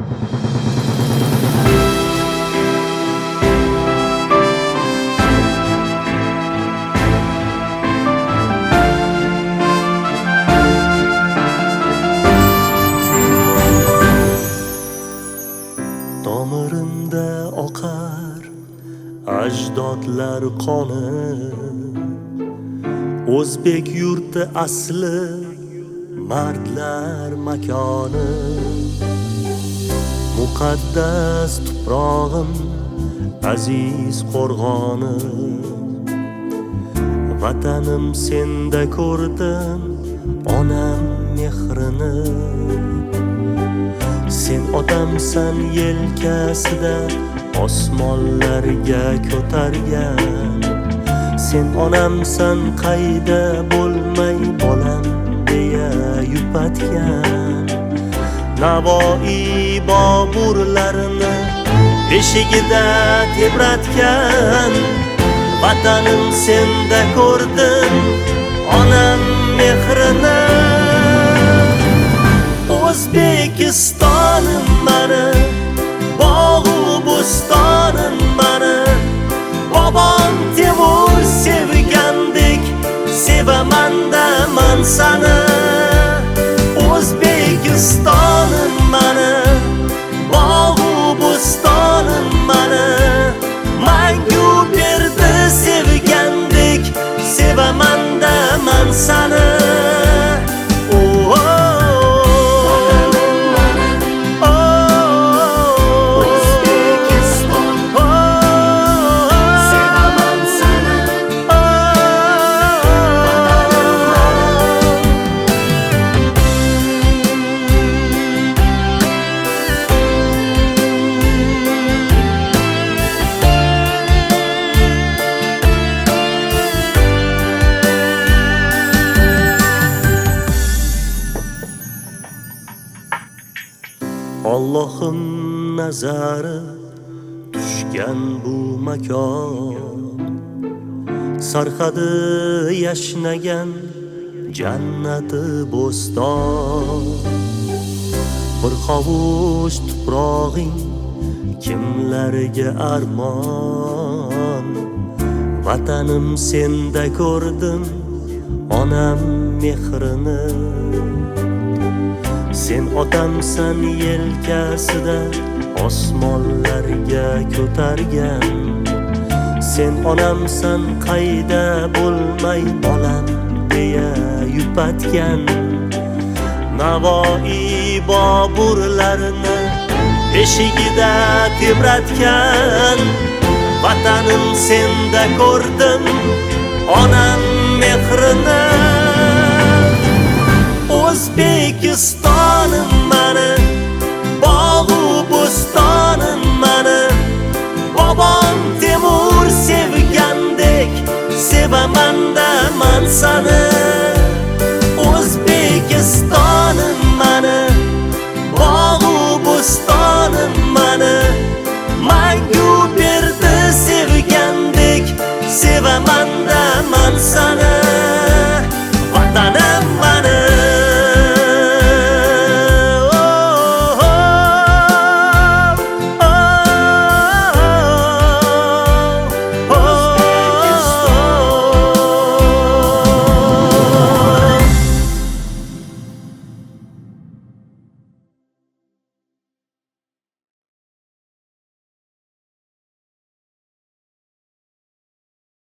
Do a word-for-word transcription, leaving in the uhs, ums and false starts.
Tomirimda oqar ajdodlar qoni, o'zbek yurti asli, mardlar makoni. Muqaddas tuprog'im, aziz qo'rg'onim, vatanim senda ko'rdim onam mehrini. Sen otamsan yelkasida osmonlarga ko'targan, sen onamsan qayda bo'lmay bolam deya yupatgan. Navoiy Boburlarni beshigida tebratgan, vatanim senda ko'rdim onam mehrini. O'zbekistonim mani, bog'u bo'stonim mani, bobom Temur sevgandek sevaman-da man sani. O'zbekistonim mani, bog'u bo'stonim mani, mangu berdi sevgandek sevaman-da man sani. Allohim nazari tushgan bu makon, sarhadi yashnagan jannati bo'ston. Bir hovuch tuprog'ing kimlarga armon, vatanim senda ko'rdim onam mehrini. Sen otamsan yelkasida osmonlarga ko'targan, sen onamsan qayda bo'lmay bolam deya yupatgan. Navoiy Boburlarni beshigida tebratgan, vatanim senda ko'rdim onam mehrini. O'zbekistonim